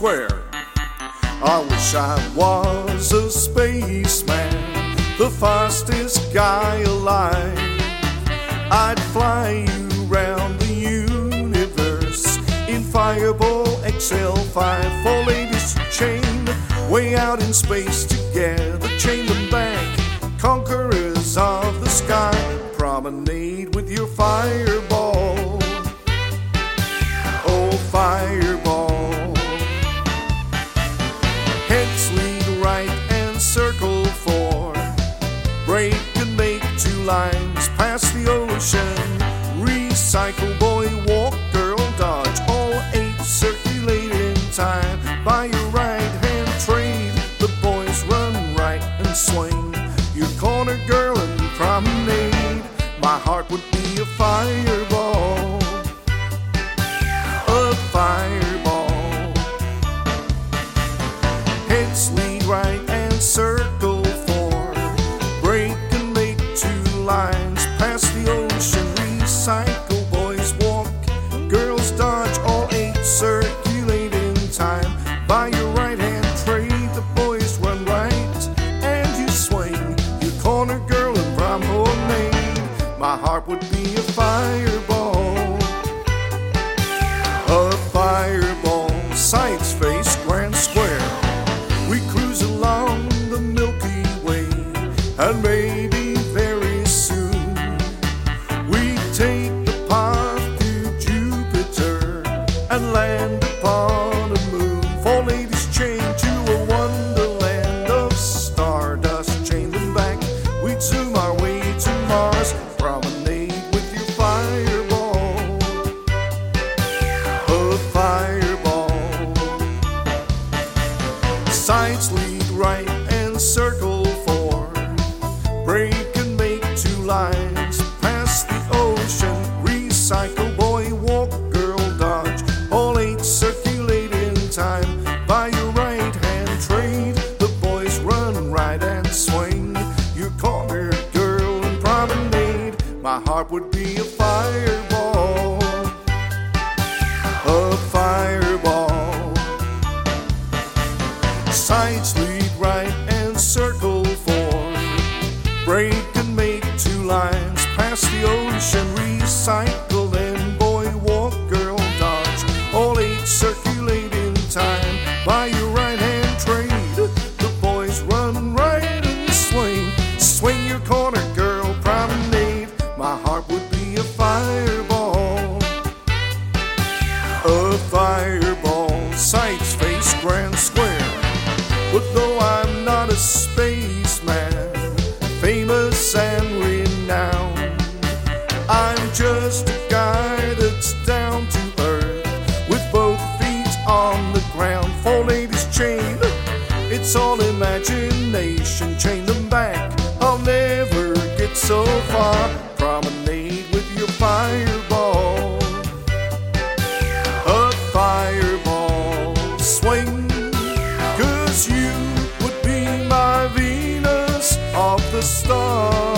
Square. I wish I was a spaceman, the fastest guy alive. I'd fly you round the universe in Fireball XL5. Four ladies chained way out in space together, chain them back, conquerors of the sky. Promenade with your fireball, oh fireball. Heads lead right and circle four, break and make two lines past the ocean. Recycle, boy, walk, girl, dodge, all eight circulate in time. By your right hand trade, the boys run right and swing. You corner girl and promenade, my heart would be a fireball, a fireball. Heads lead right and circle four, break and make two lines past the ocean. Recycle, boys walk, girls dodge, all eight circulate in time. By your right hand trade, the boys run right and you swing. You corner girl and promenade, my heart would be a fireball, a fireball. Sights face Grand Square, we cruise along the Milky Way, and maybe very soon we take the path to Jupiter and land upon a moon. Four ladies chained to a wonderland of stardust, chain them back, we'd zoom our way to Mars. Promenade with your fireball, a fireball. Sights lead right and circle four, break and make two lines past the ocean. Recycle, boy, walk, girl, dodge, all eight circulate in time. By your right hand trade, the boys run right and swing. You corner girl and promenade, my heart would be a fireball, a fireball. Sights lead right and circle four, break and make two lines past the ocean. Recycle and boy, walk, girl, dodge, all eight circulate in time. By your right hand trade, the boys run right and swing. Swing your corner girl, promenade, my heart would be a fireball, a fireball. Sights face Grand Square, but though I'm not a spaceman, famous and renowned, I'm just a guy that's down to earth, with both feet on the ground. Four ladies chained, it's all imagination. Chain them back, I'll never get so far. Promenade with your fireball, a fireball. Swing, 'cause you would be my Venus of the stars.